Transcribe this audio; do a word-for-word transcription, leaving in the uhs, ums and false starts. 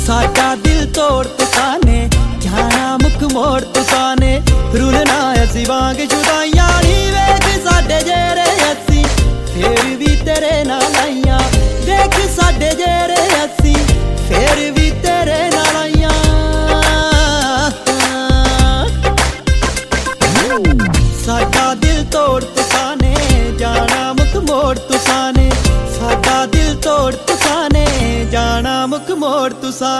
साडा दिल तोड़ तुसां ने, जाना मुख मोड़ तुसां ने, रुलना असी वांग जुदाइयां नी वेख साडे जेरे असी फिर भी तेरे नाल आइयां, देख साडे जेरे असी फिर भी तेरे नाल आइयां। साडा दिल तोड़ तुसां ने, जाना मुख मोड़ तुसां ने, साडा दिल तोड़ तुसां ने, जाना मुख मोड़ तुसां